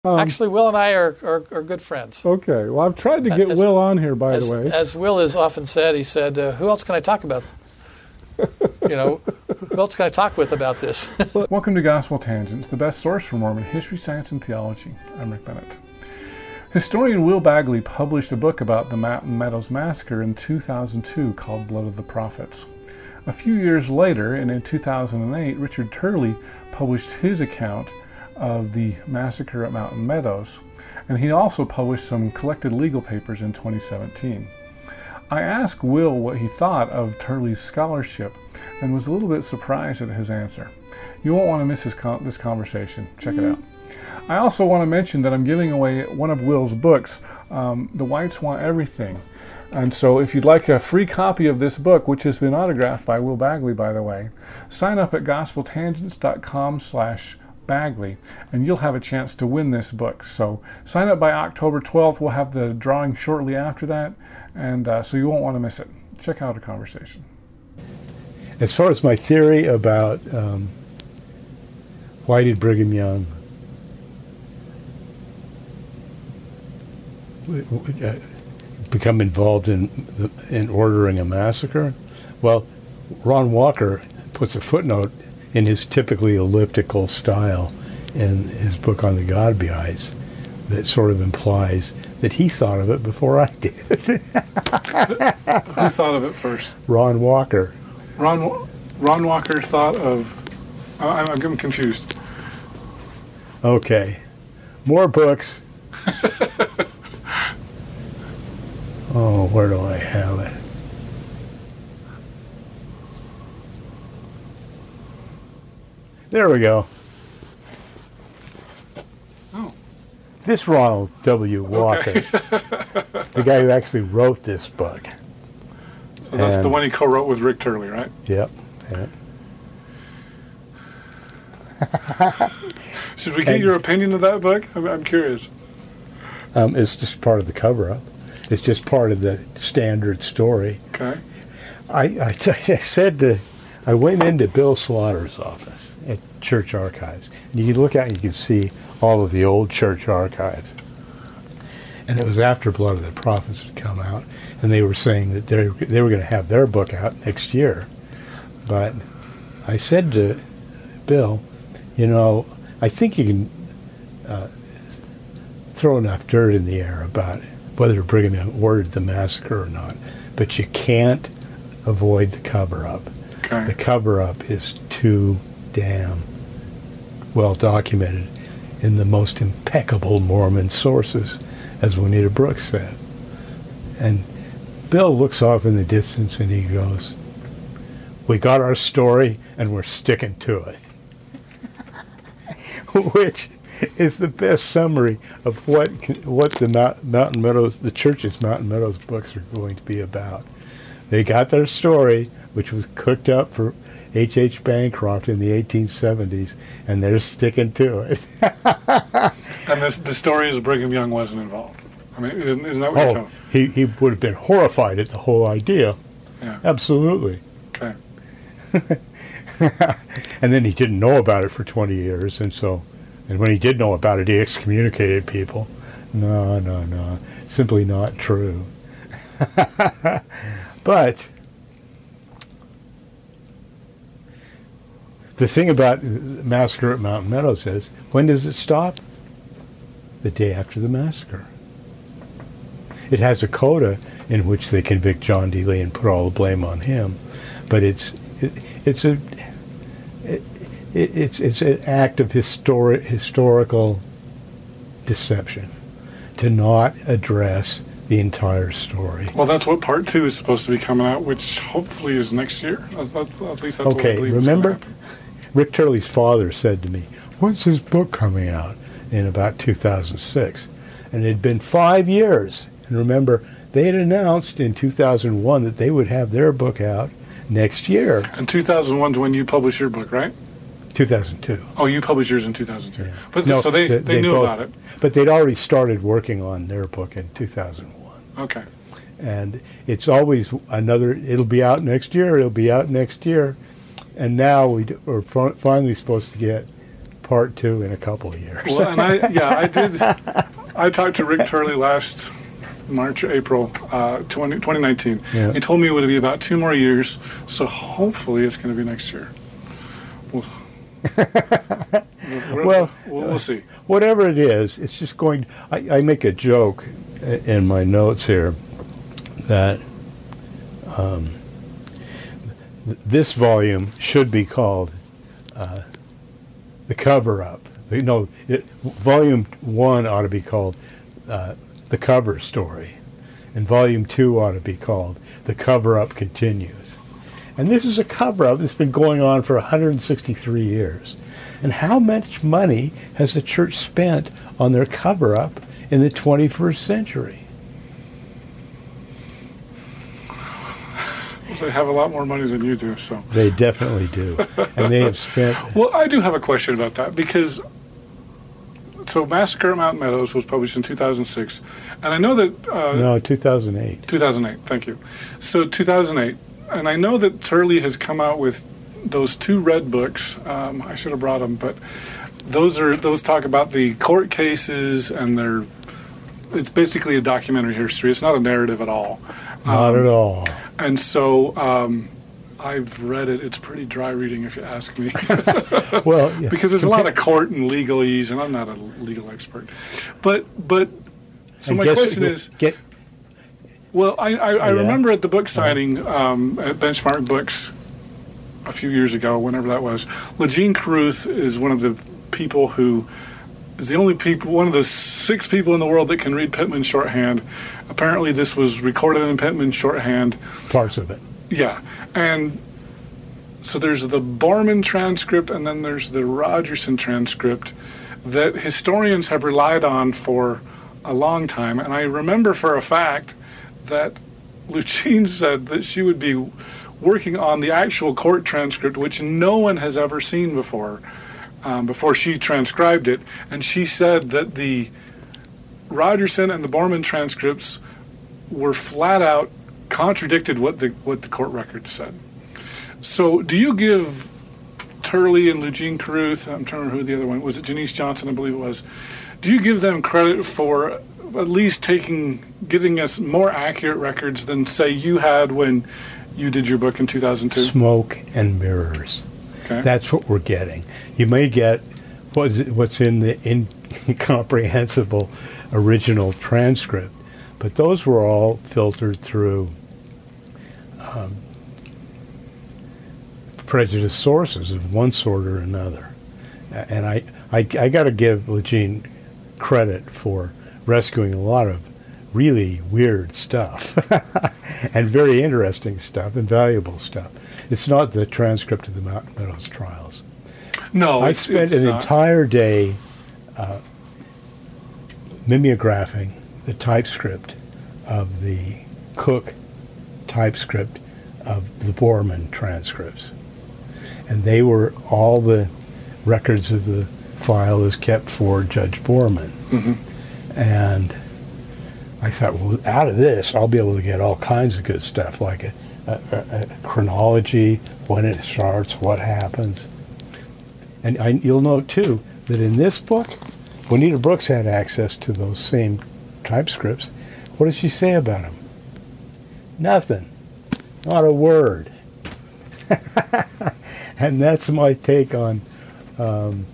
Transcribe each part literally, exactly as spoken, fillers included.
Um, Actually, Will and I are, are, are good friends. Okay. Well, I've tried to get As- Will on here, by As, the way. as Will has often said, he said, uh, who else can I talk about? You know, who else can I talk with about this? Welcome to Gospel Tangents, the best source for Mormon history, science, and theology. I'm Rick Bennett. Historian Will Bagley published a book about the Mountain Meadows Massacre in two thousand two called Blood of the Prophets. A few years later, and in two thousand eight, Richard Turley published his account of the massacre at Mountain Meadows, and he also published some collected legal papers in twenty seventeen. I asked Will what he thought of Turley's scholarship and was a little bit surprised at his answer. You won't want to miss this, con- this conversation. Check it out. I also want to mention that I'm giving away one of Will's books, um, The Whites Want Everything. And so if you'd like a free copy of this book, which has been autographed by Will Bagley, by the way, sign up at gospeltangents.com slash Bagley, and you'll have a chance to win this book. So sign up by October twelfth. We'll have the drawing shortly after that, and uh, so you won't want to miss it. Check out the conversation. As far as my theory about um, why did Brigham Young uh, become involved in the, in ordering a massacre, well, Ron Walker puts a footnote in his typically elliptical style in his book on the Godbeites that sort of implies that he thought of it before I did. Who thought of it first? Ron Walker. Ron Ron Walker thought of... I'm, I'm getting confused. Okay. More books. Oh, where do I have it? There we go. Oh. This Ronald W. Walker, Okay. the guy who actually wrote this book. So that's And- the one he co-wrote with Rick Turley, right? Yep. Yep. Should we get And- your opinion of that book? I'm, I'm curious. Um, it's just part of the cover-up. It's just part of the standard story. Okay. I, I, t- I said to, I went into Bill Slaughter's office at Church Archives. And you can look out and you can see all of the old church archives. And it was after Blood of the Prophets had come out, and they were saying that they they were going to have their book out next year. But I said to Bill, you know, I think you can uh, throw enough dirt in the air about whether Brigham Young ordered the massacre or not, but you can't avoid the cover-up. Okay. The cover-up is too damn well documented in the most impeccable Mormon sources, as Juanita Brooks said. And Bill looks off in the distance and he goes, "We got our story and we're sticking to it." Which is the best summary of what what the Mountain Meadows, the church's Mountain Meadows books are going to be about. They got their story, which was cooked up for H H. Bancroft in the eighteen seventies, and they're sticking to it. And this, the story is Brigham Young wasn't involved. I mean, isn't, isn't that what you're Oh, telling me? he, he would have been horrified at the whole idea. Yeah. Absolutely. Okay. And then he didn't know about it for twenty years, and so, and when he did know about it, he excommunicated people. No, no, no. Simply not true. But the thing about the massacre at Mountain Meadows is, when does it stop? The day after the massacre. It has a coda in which they convict John D. Lee and put all the blame on him, but it's it, it's a it, it's it's an act of histori- historical deception to not address the entire story. Well, that's what part two is supposed to be coming out, which hopefully is next year. That's, that's, at least that's what I Okay, believe remember, is going to happen. Rick Turley's father said to me, "When's his book coming out?" In about two thousand six. And it had been five years. And remember, they had announced in two thousand one that they would have their book out next year. And two thousand one is when you published your book, right? two thousand two. Oh, you published yours in two thousand two. Yeah. But No, so they, they, they knew both- about it. But they'd already started working on their book in two thousand one. Okay. And it's always another, it'll be out next year, it'll be out next year. And now we d- we're fi- finally supposed to get part two in a couple of years. Well, and I, yeah, I did. I talked to Rick Turley last March or April uh, twenty, twenty nineteen. Yeah. He told me it would be about two more years, so hopefully it's going to be next year. We'll, we'll, Well, we'll, we'll see. Whatever it is, it's just going. I, I make a joke in my notes here that um, th- this volume should be called uh, The Cover-Up. You know, it, volume one ought to be called uh, The Cover Story, and volume two ought to be called The Cover-Up Continues. And this is a cover-up that's been going on for one hundred sixty-three years. And how much money has the church spent on their cover-up in the twenty-first century? They have a lot more money than you do, so. They definitely do. And they have spent... Well, I do have a question about that, because so Massacre at Mountain Meadows was published in two thousand six, and I know that... Uh, no, two thousand eight. two thousand eight, thank you. So two thousand eight, and I know that Turley has come out with those two red books. Um, I should have brought them, but those are those talk about the court cases, and they're... It's basically a documentary history. It's not a narrative at all. Not um, at all. And so um, I've read it. It's pretty dry reading, if you ask me. Well, yeah. Because there's a lot of court and legalese, and I'm not a legal expert. But but so And my guess- question is, Get, well, I, I, I Yeah. remember at the book signing um, at Benchmark Books a few years ago, whenever that was, LeJean Carruth is one of the people who is the only people, one of the six people in the world that can read Pitman shorthand. Apparently, this was recorded in Pitman shorthand. parts of it. Yeah, and so there's the Borman transcript, and then there's the Rogerson transcript that historians have relied on for a long time. And I remember for a fact that LeJean said that she would be working on the actual court transcript, which no one has ever seen before, um, before she transcribed it. And she said that the Rogerson and the Borman transcripts were flat out contradicted what the what the court records said. So do you give Turley and LeJean Carruth, I'm trying to remember who the other one was, it Janice Johnson, I believe it was, do you give them credit for at least taking, getting us more accurate records than, say, you had when you did your book in two thousand two? Smoke and mirrors. Okay. That's what we're getting. You may get what's what's in the incomprehensible original transcript, but those were all filtered through um, prejudiced sources of one sort or another. And I, I, I got to give LeJean credit for rescuing a lot of really weird stuff and very interesting stuff and valuable stuff. It's not the transcript of the Mountain Meadows trials. No, I it's, spent it's an not. entire day uh, mimeographing the typescript of the Cook typescript of the Borman transcripts. And they were all the records of the file is kept for Judge Borman. Mm-hmm. And I thought, well, out of this, I'll be able to get all kinds of good stuff, like a, a, a, a chronology, when it starts, what happens. And I, you'll note, too, that in this book, Juanita Brooks had access to those same typescripts. What did she say about them? Nothing. Not a word. And that's my take on um,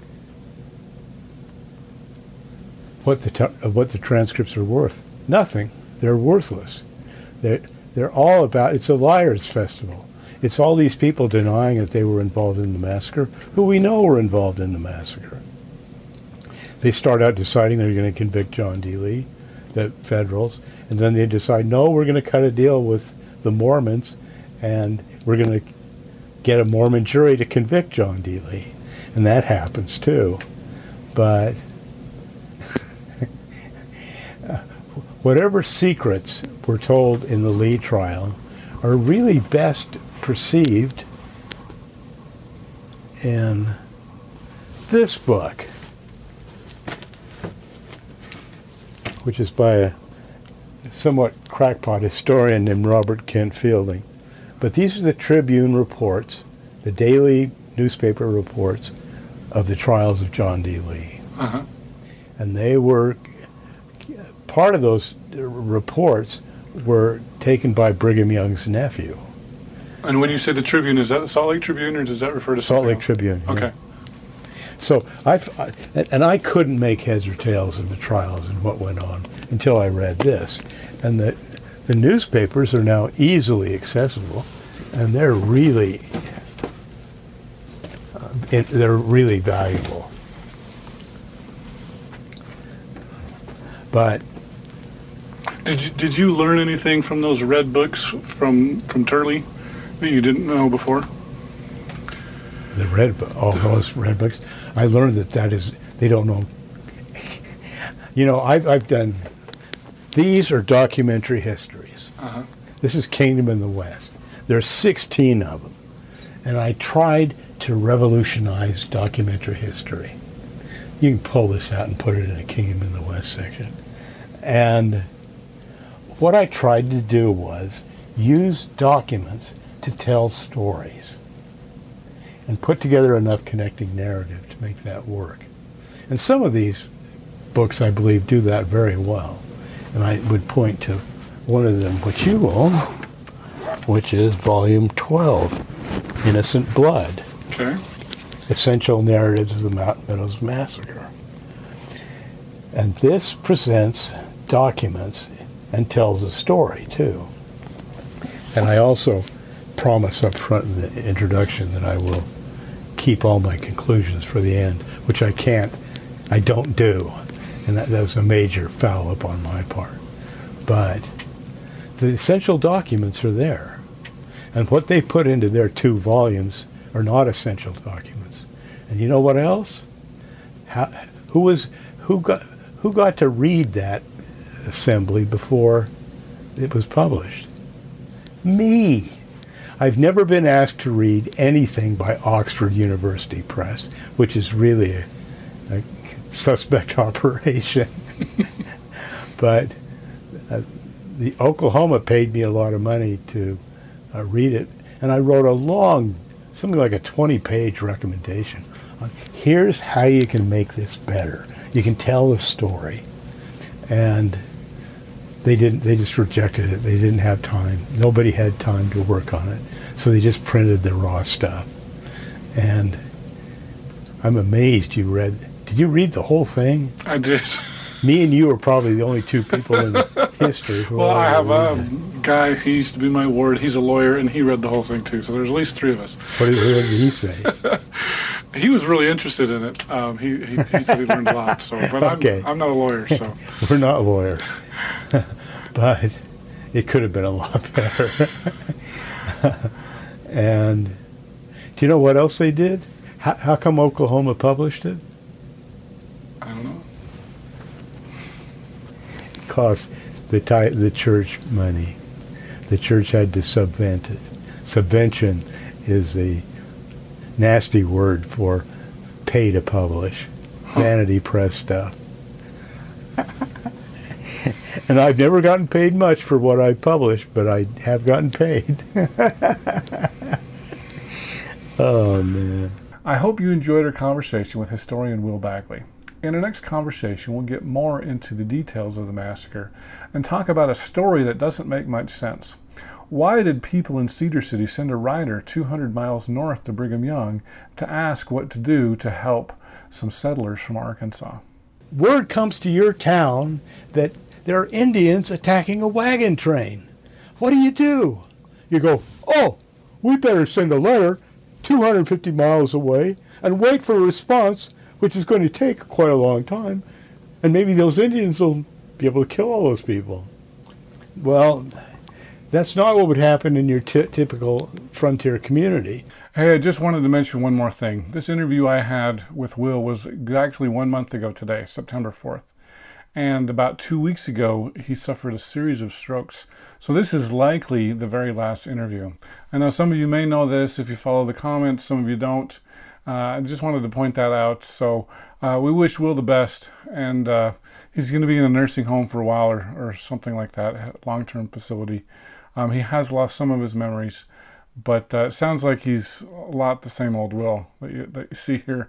what the t- what the transcripts are worth. Nothing. They're worthless. They're they're all about. It's a liars' festival. It's all these people denying that they were involved in the massacre, who we know were involved in the massacre. They start out deciding they're going to convict John D. Lee, the Federals, and then they decide, no, we're going to cut a deal with the Mormons, and we're going to get a Mormon jury to convict John D. Lee. And that happens too. But whatever secrets were told in the Lee trial are really best perceived in this book, which is by a somewhat crackpot historian named Robert Kent Fielding. But these are the Tribune reports, the daily newspaper reports of the trials of John D. Lee. Uh-huh. And they were, part of those reports were taken by Brigham Young's nephew. And when you say the Tribune, is that the Salt Lake Tribune, or does that refer to Salt something Lake else? Tribune. Okay. Yeah. So I've, I, and I couldn't make heads or tails of the trials and what went on until I read this. And the, the newspapers are now easily accessible, and they're really, uh, it, they're really valuable. But Did you, did you learn anything from those red books from, from Turley that you didn't know before? the red, bo- all those red books, I learned that that is, they don't know. You know, I've, I've done, these are documentary histories. Uh-huh. This is Kingdom in the West. There's sixteen of them. And I tried to revolutionize documentary history. You can pull this out and put it in a Kingdom in the West section. And what I tried to do was use documents to tell stories and put together enough connecting narrative to make that work. And some of these books, I believe, do that very well. And I would point to one of them, which you own, which is Volume twelve, Innocent Blood. Okay. Essential Narratives of the Mountain Meadows Massacre. And this presents documents and tells a story, too. And I also promise up front in the introduction that I will keep all my conclusions for the end, which I can't, I don't do. And that, that was a major foul up on my part. But the essential documents are there. And what they put into their two volumes are not essential documents. And you know what else? How, who was who got who got to read that assembly before it was published? Me. I've never been asked to read anything by Oxford University Press, which is really a, a suspect operation. But uh, the Oklahoma paid me a lot of money to uh, read it, and I wrote a long, something like a twenty-page recommendation on here's how you can make this better. You can tell a story, and they didn't. They just rejected it. They didn't have time. Nobody had time to work on it, so they just printed the raw stuff. And I'm amazed you read. Did you read the whole thing? I did. Me and you are probably the only two people in history who. Well, I have read a it. guy, he used to be my ward, he's a lawyer, and he read the whole thing too. So there's at least three of us. What did, what did he say? He was really interested in it. Um, he, he he said he learned a lot. So, but Okay. I'm I'm not a lawyer, so We're not lawyers, but it could have been a lot better. And do you know what else they did? How, how come Oklahoma published it? I don't know. It cost the ti- the church money. The church had to subvent it. Subvention is a nasty word for pay to publish. Vanity press stuff. And I've never gotten paid much for what I published, but I have gotten paid. Oh, man. I hope you enjoyed our conversation with historian Will Bagley. In our next conversation, we'll get more into the details of the massacre and talk about a story that doesn't make much sense. Why did people in Cedar City send a rider two hundred miles north to Brigham Young to ask what to do to help some settlers from Arkansas? Word comes to your town that there are Indians attacking a wagon train. What do you do? You go, oh, we better send a letter two hundred fifty miles away and wait for a response, which is going to take quite a long time, and maybe those Indians will be able to kill all those people. Well, that's not what would happen in your t- typical frontier community. Hey, I just wanted to mention one more thing. This interview I had with Will was actually one month ago today, September fourth. And about two weeks ago, he suffered a series of strokes. So this is likely the very last interview. I know some of you may know this if you follow the comments, some of you don't. Uh, I just wanted to point that out. So uh, we wish Will the best, and uh, he's going to be in a nursing home for a while or, or something like that, long-term facility. Um, he has lost some of his memories, but uh, it sounds like he's a lot the same old Will that you, that you see here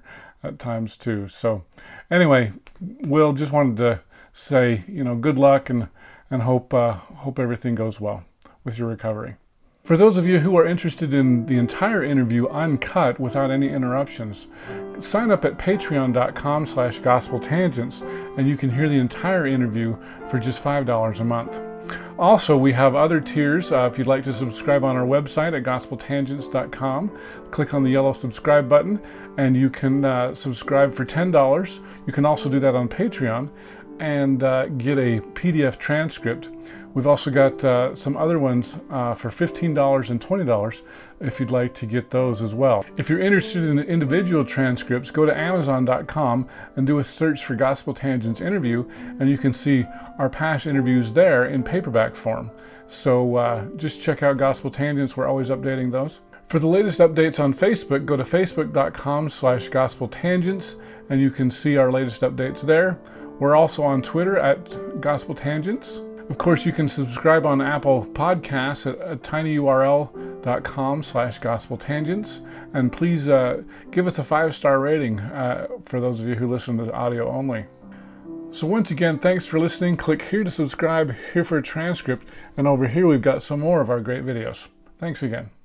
at times too. So anyway, Will, just wanted to say, you know, good luck and, and hope, uh, hope everything goes well with your recovery. For those of you who are interested in the entire interview uncut without any interruptions, sign up at patreon.com slash gospel tangents and you can hear the entire interview for just five dollars a month. Also, we have other tiers. Uh, if you'd like to subscribe on our website at gospel tangents dot com, click on the yellow subscribe button and you can uh, subscribe for ten dollars. You can also do that on Patreon and uh, get a P D F transcript. We've also got uh, some other ones uh, for fifteen dollars and twenty dollars if you'd like to get those as well. If you're interested in the individual transcripts, go to amazon dot com and do a search for Gospel Tangents interview, and you can see our past interviews there in paperback form. So uh, just check out Gospel Tangents. We're always updating those. For the latest updates on Facebook, go to facebook.com slash gospel tangents, and you can see our latest updates there. We're also on Twitter at Gospel Tangents. Of course, you can subscribe on Apple Podcasts at, at tinyurl.com slash gospel tangents. And please uh, give us a five-star rating uh, for those of you who listen to audio only. So once again, thanks for listening. Click here to subscribe, here for a transcript, and over here we've got some more of our great videos. Thanks again.